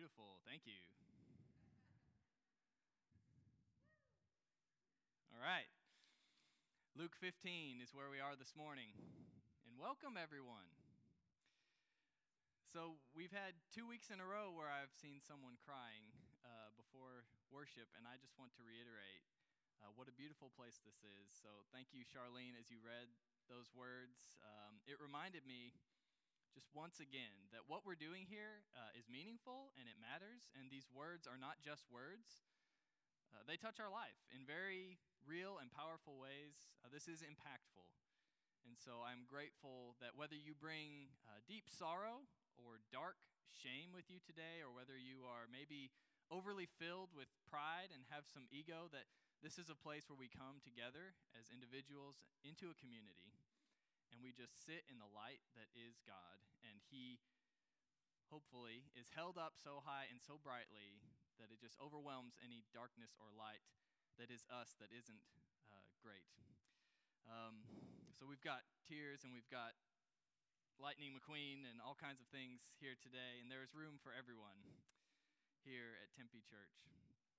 Beautiful. Thank you. All right. Luke 15 is where we are this morning. And welcome, everyone. So, we've had 2 weeks in a row where I've seen someone crying before worship, and I just want to reiterate what a beautiful place this is. So, thank you, Charlene, as you read those words. It reminded me just once again that what we're doing here is meaningful and it matters, and these words are not just words. They touch our life in very real and powerful ways. This is impactful. And so I'm grateful that whether you bring deep sorrow or dark shame with you today, or whether you are maybe overly filled with pride and have some ego, that this is a place where we come together as individuals into a community and we just sit in the light that is God. And He hopefully is held up so high and so brightly that it just overwhelms any darkness or light that is us that isn't great. So we've got tears and we've got Lightning McQueen and all kinds of things here today, and there is room for everyone here at Tempe Church.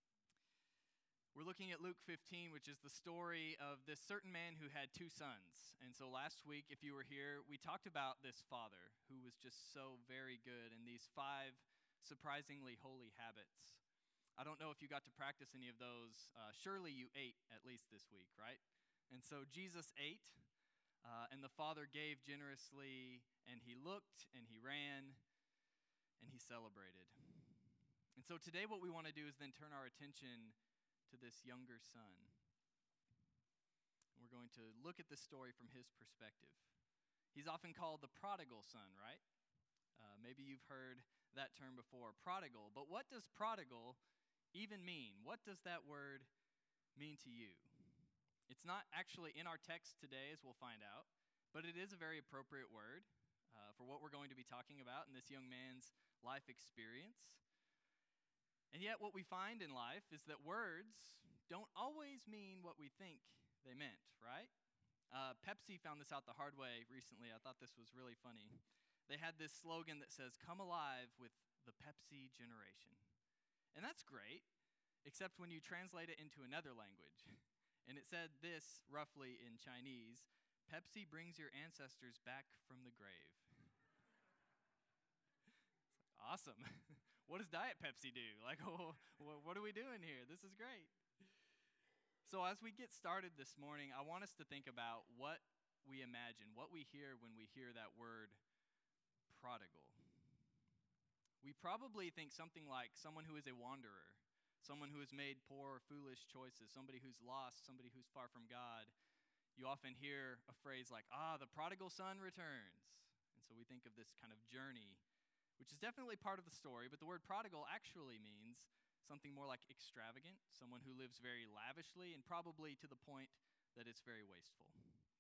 We're looking at Luke 15, which is the story of this certain man who had 2 sons. And so last week, if you were here, we talked about this father who was just so very good and these 5 surprisingly holy habits. I don't know if you got to practice any of those. Surely you ate at least this week, right? And so Jesus ate, and the father gave generously, and he looked, and he ran, and he celebrated. And so today what we want to do is then turn our attention to this younger son. We're going to look at this story from his perspective. He's often called the prodigal son, right? Maybe you've heard that term before, prodigal. But what does prodigal even mean? What does that word mean to you? It's not actually in our text today, as we'll find out, but it is a very appropriate word for what we're going to be talking about in this young man's life experience. And yet what we find in life is that words don't always mean what we think they meant, right? Pepsi found this out the hard way recently. I thought this was really funny. They had this slogan that says, "Come alive with the Pepsi generation." And that's great, except when you translate it into another language. And it said this roughly in Chinese: "Pepsi brings your ancestors back from the grave." Awesome. What does Diet Pepsi do? Like, what are we doing here? This is great. So as we get started this morning, I want us to think about what we imagine, what we hear when we hear that word prodigal. We probably think something like someone who is a wanderer, someone who has made poor or foolish choices, somebody who's lost, somebody who's far from God. You often hear a phrase like, the prodigal son returns. And so we think of this kind of journey, which is definitely part of the story, but the word prodigal actually means something more like extravagant, someone who lives very lavishly, and probably to the point that it's very wasteful.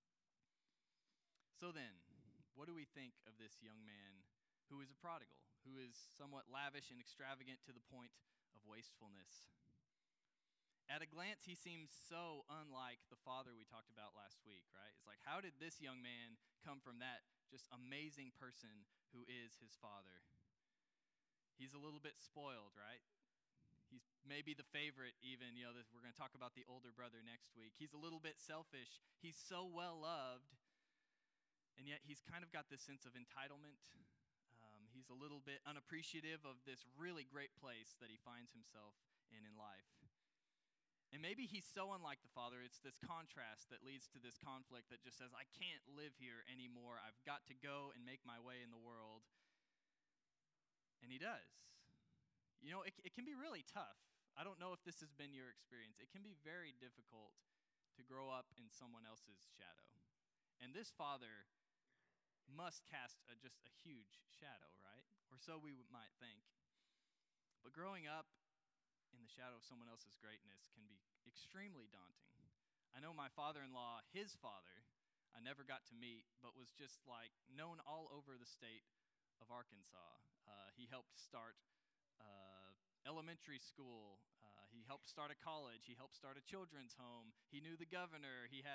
So then, what do we think of this young man who is a prodigal, who is somewhat lavish and extravagant to the point of wastefulness? At a glance, he seems so unlike the father we talked about last week, right? It's like, how did this young man come from that just amazing person who is his father? He's a little bit spoiled, right? He's maybe the favorite even. We're going to talk about the older brother next week. He's a little bit selfish. He's so well loved, and yet he's kind of got this sense of entitlement. He's a little bit unappreciative of this really great place that he finds himself in life. And maybe he's so unlike the father, it's this contrast that leads to this conflict that just says, I can't live here anymore. I've got to go and make my way in the world. And he does. It can be really tough. I don't know if this has been your experience. It can be very difficult to grow up in someone else's shadow. And this father must cast just a huge shadow, right? Or so we might think. But growing up in the shadow of someone else's greatness can be extremely daunting. I know my father-in-law, his father, I never got to meet, but was just like known all over the state of Arkansas. He helped start elementary school. He helped start a college. He helped start a children's home. He knew the governor. He had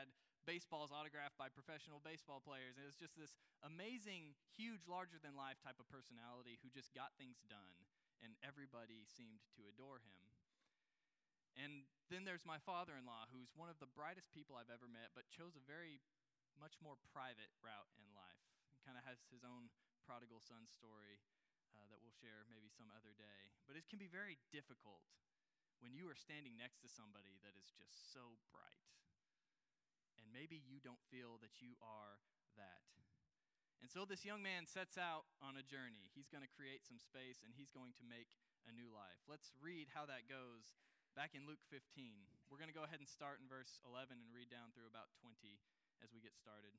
baseballs autographed by professional baseball players. And it was just this amazing, huge, larger-than-life type of personality who just got things done, and everybody seemed to adore him. And then there's my father-in-law, who's one of the brightest people I've ever met, but chose a very much more private route in life. He kind of has his own prodigal son story that we'll share maybe some other day. But it can be very difficult when you are standing next to somebody that is just so bright. And maybe you don't feel that you are that. And so this young man sets out on a journey. He's going to create some space, and he's going to make a new life. Let's read how that goes back in Luke 15. We're going to go ahead and start in verse 11 and read down through about 20 as we get started.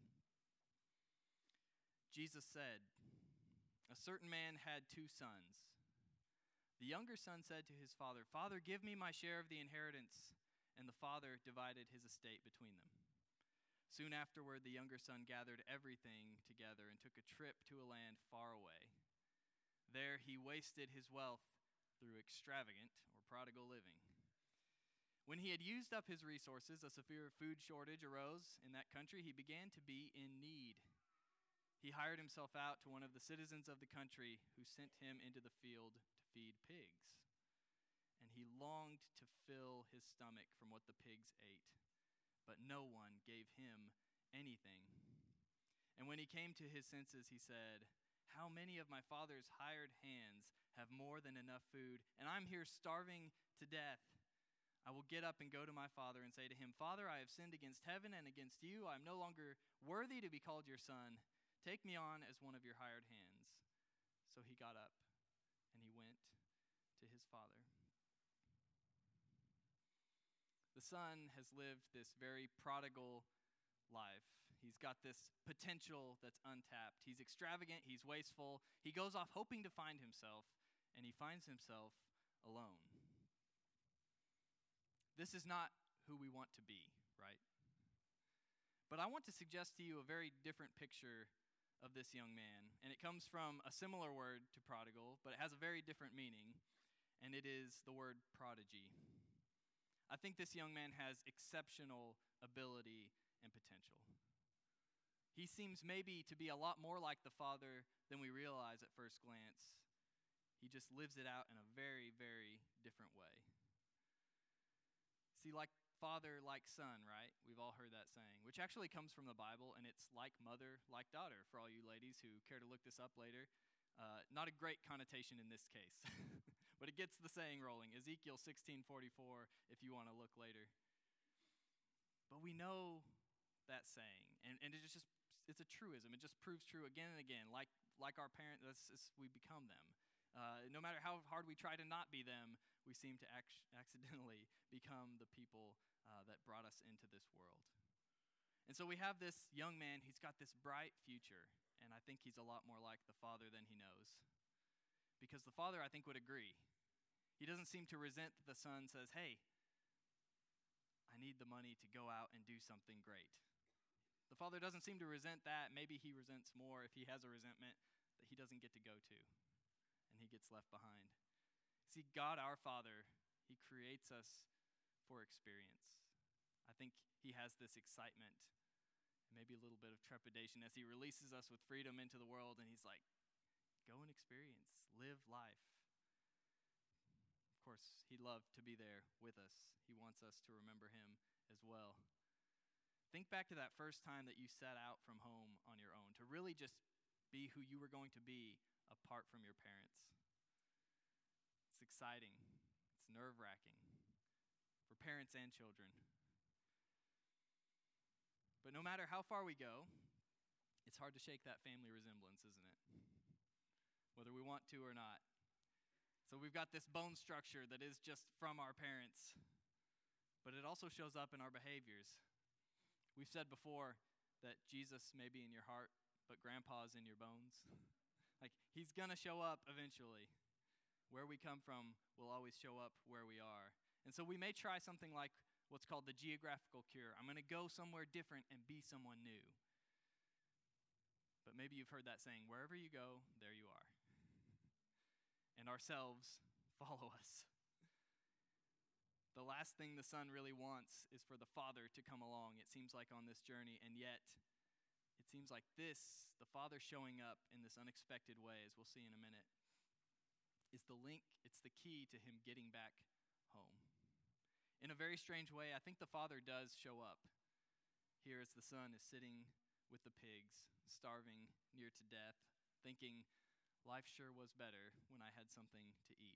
Jesus said, "A certain man had 2 sons. The younger son said to his father, 'Father, give me my share of the inheritance.' And the father divided his estate between them. Soon afterward, the younger son gathered everything together and took a trip to a land far away. There he wasted his wealth through extravagant or prodigal living. When he had used up his resources, a severe food shortage arose in that country. He began to be in need. He hired himself out to one of the citizens of the country, who sent him into the field to feed pigs. And he longed to fill his stomach from what the pigs ate, but no one gave him anything. And when he came to his senses, he said, 'How many of my father's hired hands have more than enough food, and I'm here starving to death? I will get up and go to my father and say to him, Father, I have sinned against heaven and against you. I am no longer worthy to be called your son. Take me on as one of your hired hands.' So he got up and he went to his father." The son has lived this very prodigal life. He's got this potential that's untapped. He's extravagant, he's wasteful. He goes off hoping to find himself, and he finds himself alone. This is not who we want to be, right? But I want to suggest to you a very different picture of this young man. And it comes from a similar word to prodigal, but it has a very different meaning. And it is the word prodigy. I think this young man has exceptional ability and potential. He seems maybe to be a lot more like the father than we realize at first glance. He just lives it out in a very, very different way. See, like father, like son, right? We've all heard that saying, which actually comes from the Bible, and it's like mother, like daughter, for all you ladies who care to look this up later. Not a great connotation in this case, but it gets the saying rolling. Ezekiel 16:44, if you want to look later. But we know that saying, and it's a truism. It just proves true again and again. Like our parents, we become them. No matter how hard we try to not be them, we seem to accidentally become the people that brought us into this world. And so we have this young man. He's got this bright future, and I think he's a lot more like the father than he knows. Because the father, I think, would agree. He doesn't seem to resent that the son says, hey, I need the money to go out and do something great. The father doesn't seem to resent that. Maybe he resents more, if he has a resentment, that he doesn't get to go to, and he gets left behind. See, God our Father, he creates us for experience. I think he has this excitement, and maybe a little bit of trepidation as he releases us with freedom into the world, and he's like, go and experience, live life. Of course, he'd love to be there with us. He wants us to remember him as well. Think back to that first time that you set out from home on your own, to really just be who you were going to be apart from your parents. It's exciting. It's nerve-wracking for parents and children. But no matter how far we go, it's hard to shake that family resemblance, isn't it? Whether we want to or not. So we've got this bone structure that is just from our parents, but it also shows up in our behaviors. We've said before that Jesus may be in your heart, but grandpa's in your bones. Like, he's going to show up eventually. Where we come from will always show up where we are. And so we may try something like what's called the geographical cure. I'm going to go somewhere different and be someone new. But maybe you've heard that saying, wherever you go, there you are. And ourselves follow us. The last thing the son really wants is for the father to come along, it seems like, on this journey. And yet, it seems like this, the father showing up in this unexpected way, as we'll see in a minute, is the link, it's the key to him getting back home. In a very strange way, I think the father does show up here as the son is sitting with the pigs, starving near to death, thinking, life sure was better when I had something to eat.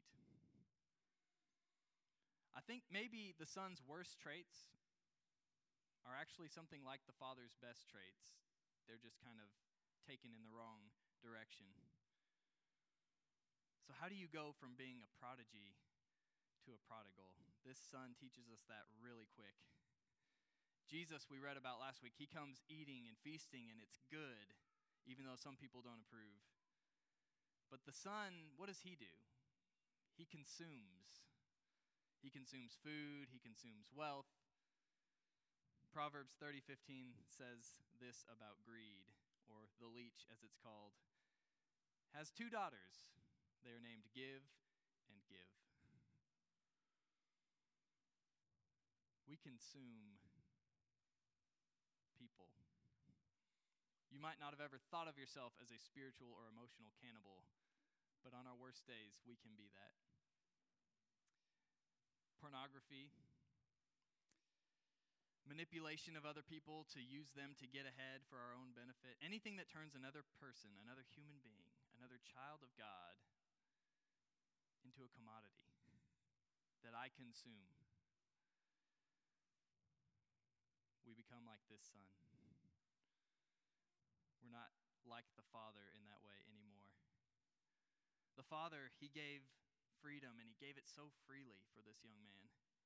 I think maybe the son's worst traits are actually something like the father's best traits. They're just kind of taken in the wrong direction. So how do you go from being a prodigy to a prodigal? This son teaches us that really quick. Jesus, we read about last week, he comes eating and feasting, and it's good, even though some people don't approve. But the son, what does he do? He consumes. He consumes food, he consumes wealth. Proverbs 30:15 says this about greed, or the leech as it's called. Has 2 daughters. They are named Give and Give. We consume people. You might not have ever thought of yourself as a spiritual or emotional cannibal, but on our worst days, we can be that. Pornography, manipulation of other people to use them to get ahead for our own benefit, anything that turns another person, another human being, another child of God into a commodity that I consume. We become like this son. We're not like the father in that way anymore. The father, he gave freedom, and he gave it so freely for this young man.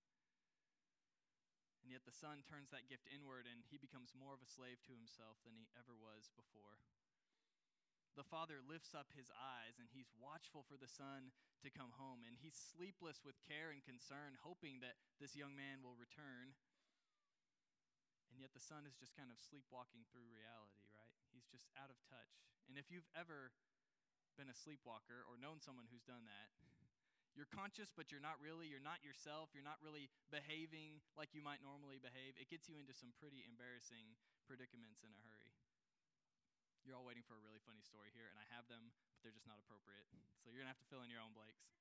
And yet the son turns that gift inward, and he becomes more of a slave to himself than he ever was before. The father lifts up his eyes, and he's watchful for the son to come home, and he's sleepless with care and concern, hoping that this young man will return. And yet the son is just kind of sleepwalking through reality, right? He's just out of touch. And if you've ever been a sleepwalker or known someone who's done that, you're conscious, but you're not really. You're not yourself. You're not really behaving like you might normally behave. It gets you into some pretty embarrassing predicaments in a hurry. You're all waiting for a really funny story here, and I have them, but they're just not appropriate. So you're going to have to fill in your own blanks.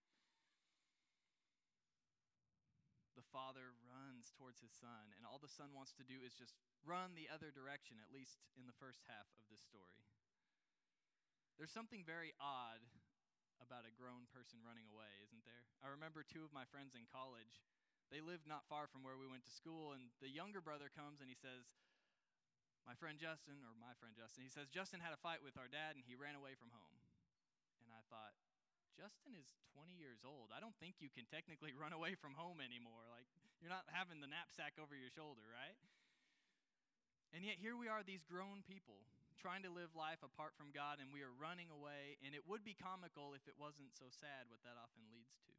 The father runs towards his son, and all the son wants to do is just run the other direction, at least in the first half of this story. There's something very odd about a grown person running away, isn't there? I remember 2 of my friends in college. They lived not far from where we went to school, and the younger brother comes and he says, my friend Justin, he says, Justin had a fight with our dad and he ran away from home. And I thought, Justin is 20 years old. I don't think you can technically run away from home anymore. Like, you're not having the knapsack over your shoulder, right? And yet here we are, these grown people, trying to live life apart from God, and we are running away, and it would be comical if it wasn't so sad what that often leads to.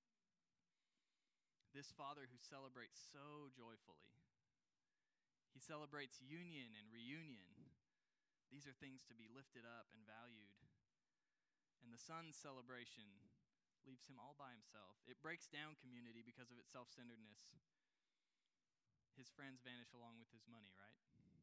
This father who celebrates so joyfully. He celebrates union and reunion. These are things to be lifted up and valued. And the son's celebration leaves him all by himself. It breaks down community because of its self-centeredness. His friends vanish along with his money, right?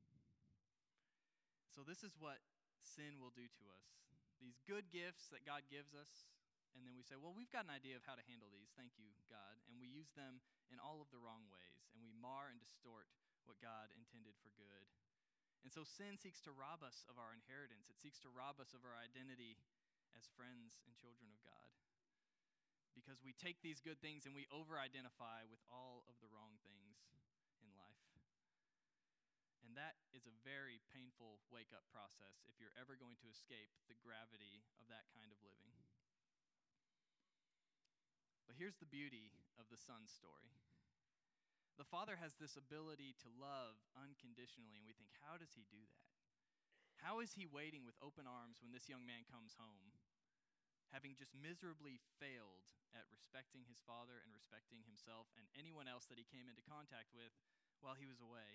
So this is what sin will do to us. These good gifts that God gives us, and then we say, well, we've got an idea of how to handle these. Thank you, God. And we use them in all of the wrong ways, and we mar and distort what God intended for good. And so sin seeks to rob us of our inheritance. It seeks to rob us of our identity as friends and children of God. Because we take these good things and we over-identify with all of the wrong things in life. And that is a very painful wake-up process if you're ever going to escape the gravity of that kind of living. But here's the beauty of the son's story. The father has this ability to love unconditionally, and we think, how does he do that? How is he waiting with open arms when this young man comes home, having just miserably failed at respecting his father and respecting himself and anyone else that he came into contact with while he was away?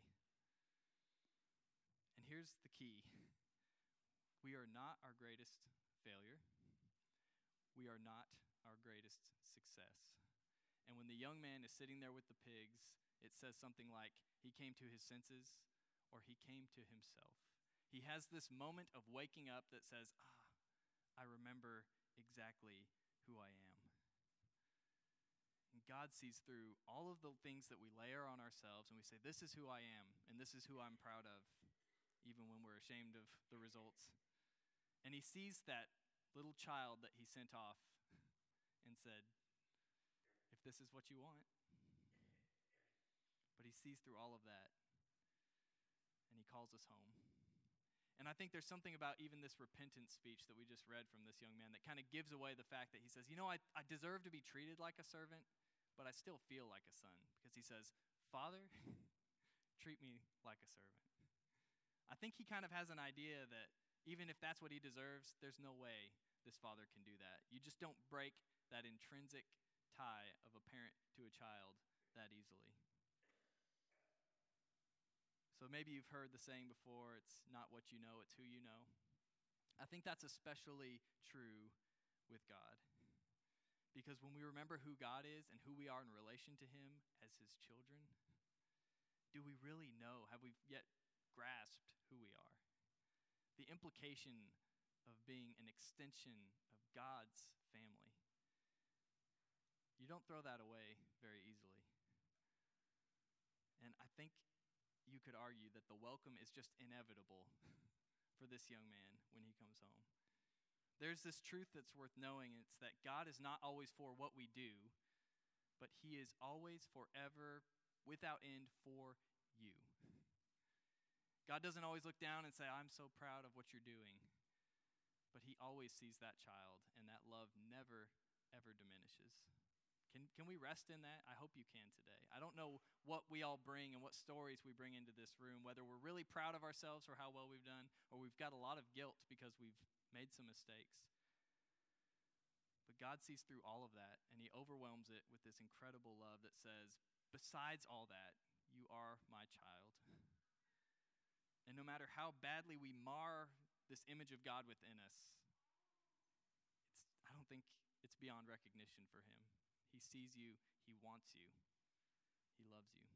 And here's the key. We are not our greatest failure. We are not our greatest success. And when the young man is sitting there with the pigs, it says something like, he came to his senses, or he came to himself. He has this moment of waking up that says, I remember exactly who I am. And God sees through all of the things that we layer on ourselves, and we say, this is who I am, and this is who I'm proud of, even when we're ashamed of the results. And he sees that little child that he sent off and said, if this is what you want. But he sees through all of that, and he calls us home. And I think there's something about even this repentance speech that we just read from this young man that kind of gives away the fact that he says, I deserve to be treated like a servant, but I still feel like a son. Because he says, Father, treat me like a servant. I think he kind of has an idea that even if that's what he deserves, there's no way this father can do that. You just don't break that intrinsic tie of a parent to a child that easily. So maybe you've heard the saying before, it's not what you know, it's who you know. I think that's especially true with God. Because when we remember who God is and who we are in relation to him as his children, do we really know? Have we yet grasped who we are? The implication of being an extension of God's family. You don't throw that away very easily. And I think you could argue that the welcome is just inevitable for this young man when he comes home. There's this truth that's worth knowing. It's that God is not always for what we do, but he is always forever, without end, for you. God doesn't always look down and say, I'm so proud of what you're doing. But he always sees that child, and that love never, ever diminishes. Can we rest in that? I hope you can today. I don't know what we all bring and what stories we bring into this room, whether we're really proud of ourselves for how well we've done, or we've got a lot of guilt because we've made some mistakes. But God sees through all of that, and he overwhelms it with this incredible love that says, besides all that, you are my child. And no matter how badly we mar this image of God within us, I don't think it's beyond recognition for him. He sees you, he wants you, he loves you.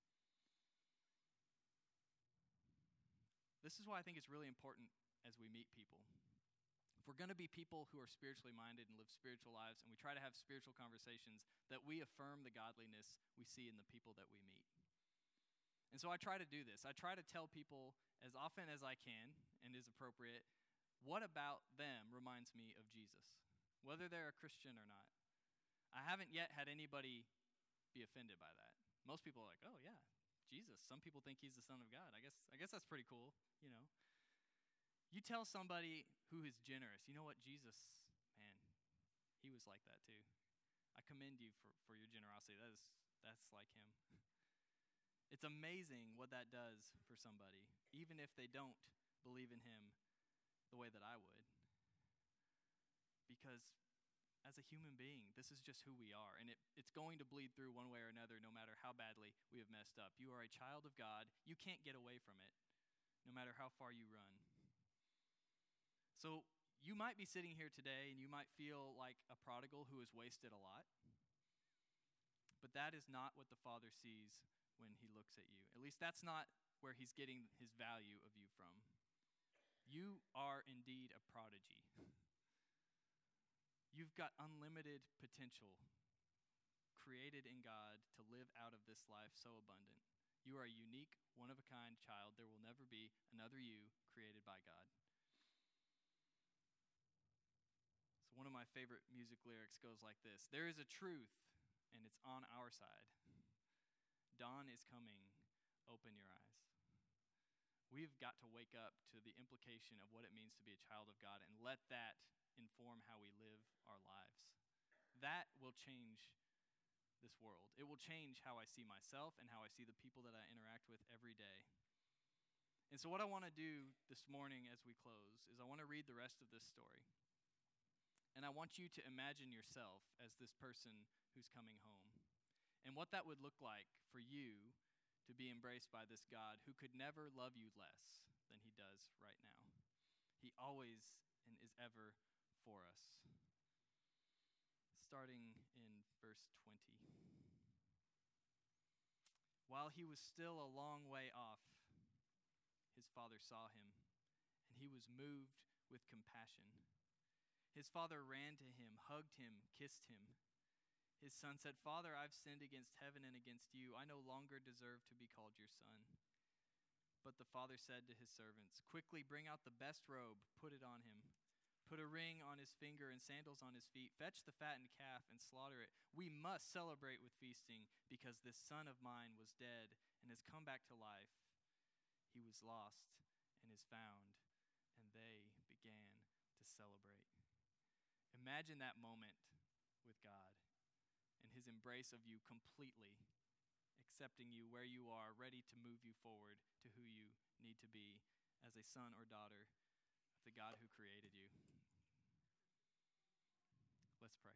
This is why I think it's really important as we meet people. If we're going to be people who are spiritually minded and live spiritual lives, and we try to have spiritual conversations, that we affirm the godliness we see in the people that we meet. And so I try to do this. I try to tell people as often as I can and is appropriate, what about them reminds me of Jesus, whether they're a Christian or not. I haven't yet had anybody be offended by that. Most people are like, oh yeah, Jesus. Some people think he's the Son of God. I guess that's pretty cool, you know. You tell somebody who is generous, you know what, Jesus, man, he was like that too. I commend you for your generosity. That's like him. It's amazing what that does for somebody, even if they don't believe in him the way that I would. Because as a human being, this is just who we are. And it's going to bleed through one way or another, no matter how badly we have messed up. You are a child of God. You can't get away from it, no matter how far you run. So you might be sitting here today, and you might feel like a prodigal who has wasted a lot. But that is not what the Father sees when he looks at you. At least that's not where he's getting his value of you from. You are indeed a prodigy. You've got unlimited potential created in God to live out of this life so abundant. You are a unique, one-of-a-kind child. There will never be another you created by God. So one of my favorite music lyrics goes like this. There is a truth, and it's on our side. Dawn is coming. Open your eyes. We've got to wake up to the implication of what it means to be a child of God and let that inform how we live our lives. That will change this world. It will change how I see myself and how I see the people that I interact with every day. And so what I want to do this morning as we close is I want to read the rest of this story. And I want you to imagine yourself as this person who's coming home. And what that would look like for you to be embraced by this God who could never love you less than he does right now. He always and is ever for us. Starting in verse verse 20. While he was still a long way off, his father saw him, and he was moved with compassion. His father ran to him, hugged him, kissed him. His son said, "Father, I've sinned against heaven and against you. I no longer deserve to be called your son." But the father said to his servants, "Quickly bring out the best robe, put it on him. Put a ring on his finger and sandals on his feet. Fetch the fattened calf and slaughter it. We must celebrate with feasting, because this son of mine was dead and has come back to life. He was lost and is found." And they began to celebrate. Imagine that moment with God and his embrace of you completely, accepting you where you are, ready to move you forward to who you need to be as a son or daughter of the God who created you. Let's pray.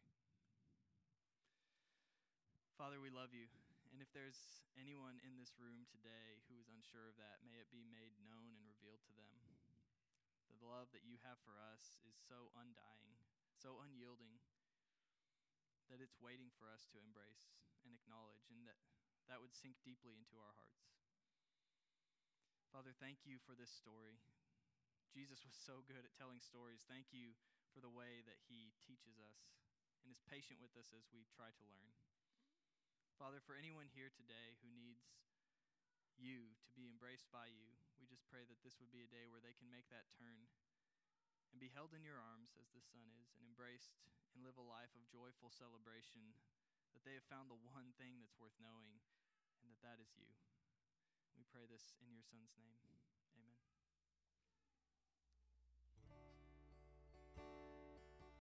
Father, we love you. And if there's anyone in this room today who is unsure of that, may it be made known and revealed to them. The love that you have for us is so undying, so unyielding, that it's waiting for us to embrace and acknowledge, and that would sink deeply into our hearts. Father, thank you for this story. Jesus was so good at telling stories. Thank you for the way that he teaches us and is patient with us as we try to learn. Father, for anyone here today who needs you to be embraced by you, we just pray that this would be a day where they can make that turn and be held in your arms as this son is, and embraced and live a life of joyful celebration, that they have found the one thing that's worth knowing, and that is you. We pray this in your son's name.